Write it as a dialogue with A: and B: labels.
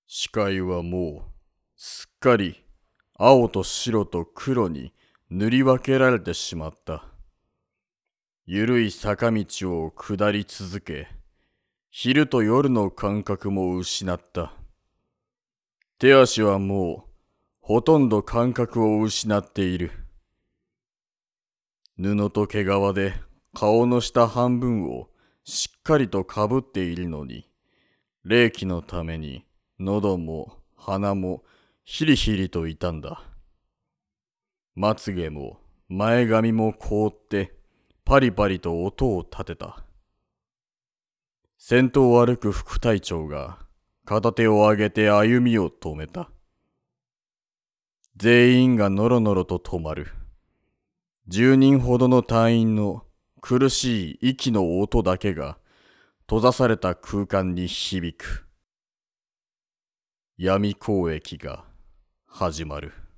A: 視界はもうすっかり青と白と黒に塗り分けられてしまった。ゆるい坂道を下り続け、昼と夜の感覚も失った。手足はもうほとんど感覚を失っている。布と毛皮で顔の下半分をしっかりとかぶっているのに、冷気のために喉も鼻もヒリヒリと痛んだ。まつげも前髪も凍ってパリパリと音を立てた。先頭を歩く副隊長が片手を上げて歩みを止めた。全員がノロノロと止まる。10人ほどの隊員の苦しい息の音だけが閉ざされた空間に響く。闇交易が始まる。